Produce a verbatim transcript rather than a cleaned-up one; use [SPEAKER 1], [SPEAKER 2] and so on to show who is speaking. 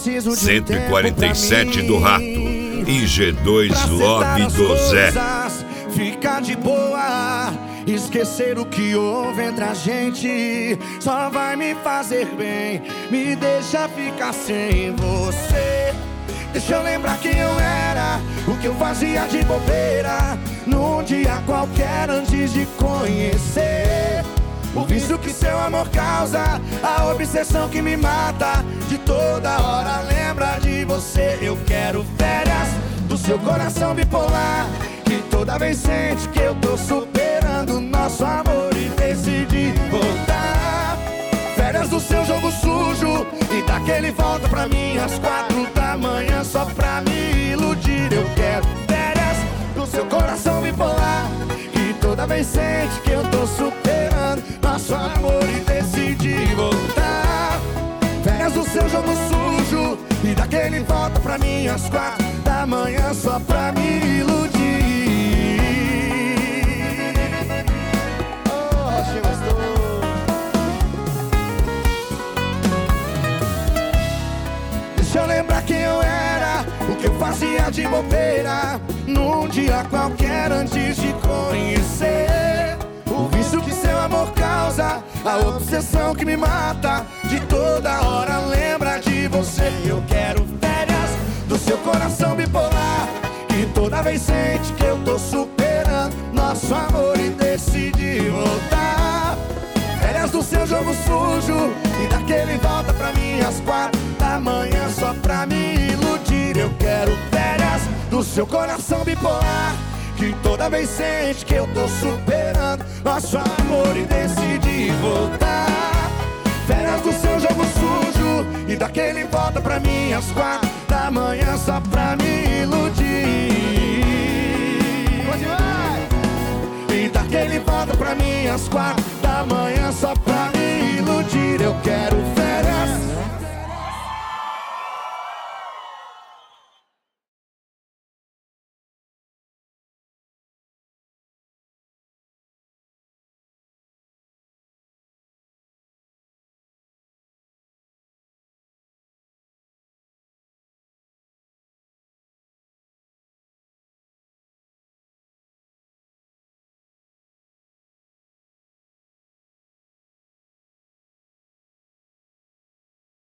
[SPEAKER 1] preciso de
[SPEAKER 2] cento e quarenta e sete do Rato e G dois Love do Zé.
[SPEAKER 1] Ficar de boa, esquecer o que houve entre a gente só vai me fazer bem. Me deixa ficar sem você. Deixa eu lembrar quem eu era, o que eu fazia de bobeira num dia qualquer antes de conhecer. O vício que seu amor causa, a obsessão que me mata. De toda hora lembra de você. Eu quero férias do seu coração bipolar, que toda vez sente que eu tô superando nosso amor e decidi voltar. Férias do seu jogo sujo e daquele volta pra mim às quatro da manhã só pra me iludir. Eu quero férias do seu coração bipolar, que toda vez sente que eu tô superando nosso amor e decidi voltar. Férias do seu jogo sujo e daquele volta pra mim às quatro da manhã só pra me iludir. Oh, Rochinha gostoso. Deixa eu lembrar quem eu era, o que eu fazia de bobeira num dia qualquer antes de conhecer. O vício que seu amor causa, a obsessão que me mata. De toda hora lembra de você. Eu quero férias do seu coração bipolar, que toda vez sente que eu tô superando nosso amor e decidi voltar. Férias do seu jogo sujo e daquele volta pra mim às quatro da manhã só pra me iludir. Eu quero férias do seu coração bipolar, que toda vez sente que eu tô superando nosso amor e decidi voltar. Férias do seu jogo sujo e daquele volta pra mim às quatro da manhã só pra mim